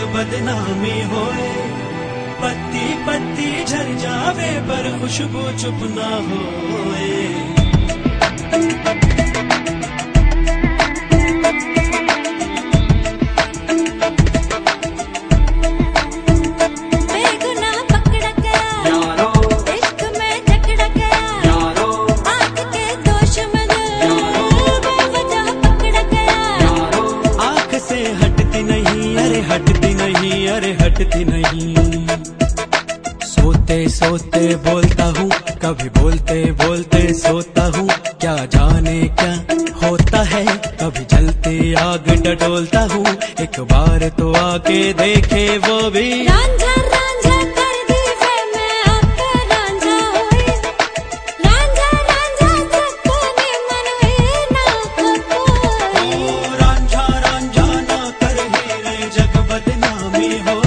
बदनामी होए। पत्ती पत्ती झर जावे पर खुशबू चुप ना होए। हटती नहीं। सोते सोते बोलता हूँ, कभी बोलते बोलते सोता हूँ। क्या जाने क्या होता है, कभी जलती आग डडोलता हूँ। एक बार तो आके देखे वो भी। रांझा रांझा कर दी वे मैं आपका रांझा होई। रांझा रांझा सत्तनी मन ही ना कोई। ओ रांझा रांझा ना कर ही रे जग बदनामी होए।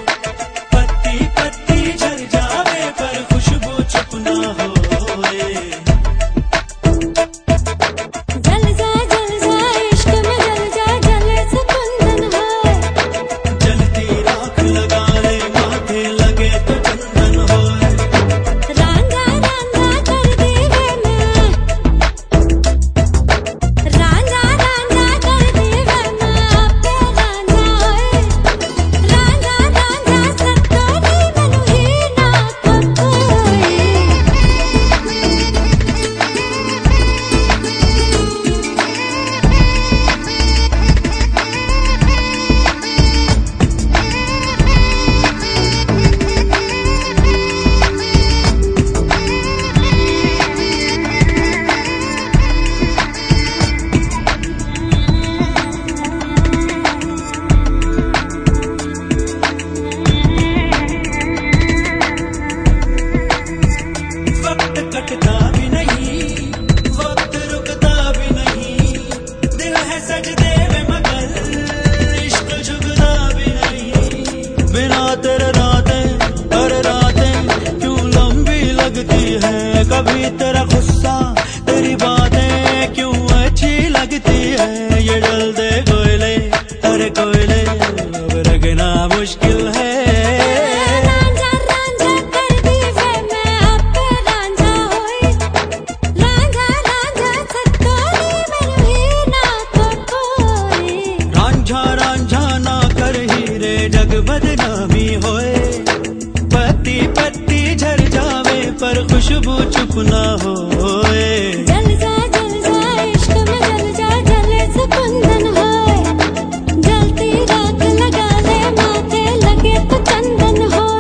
कभी तेरा गुस्सा तेरी बातें क्यों अच्छी लगती है। ये जल दे कोयले अरे कोयले अब रखना मुश्किल है। रांझा रांझा कर दी वे मैं आपका रांझा होई। रांझा रांझा सत्तोनी मैनू ही ना कोई। रांझा रांझा ना कर ही रे जग बदनामी होए। पत्ती पत्ती झर जावे पर खुशबू चुप ना होए। जल जा इश्क में जल जा जले से कुंदन होए। जलती राख लगा ले माथे लगे तो चंदन होए।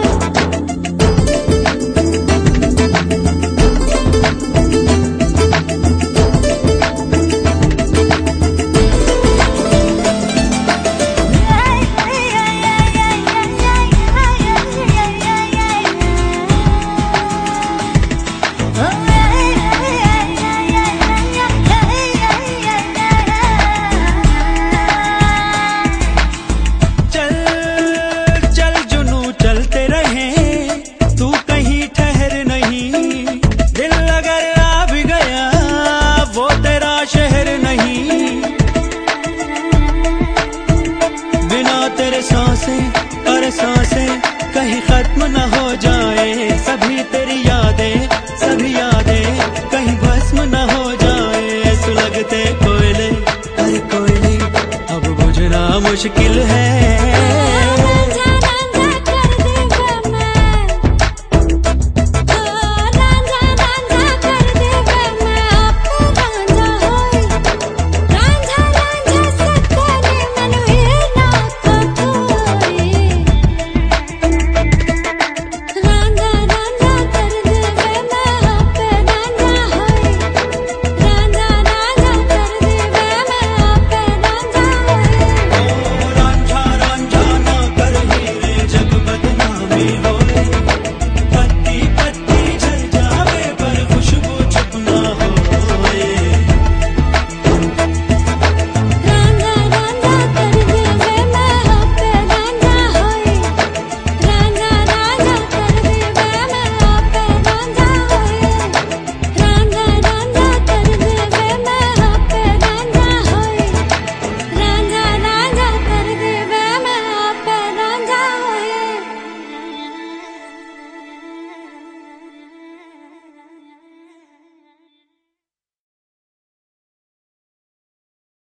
अरे सांसें कहीं खत्म न हो जाए। सभी तेरी यादें कहीं भस्म न हो जाए। सुलगते कोयले अरे कोयले अब बुझना मुश्किल है।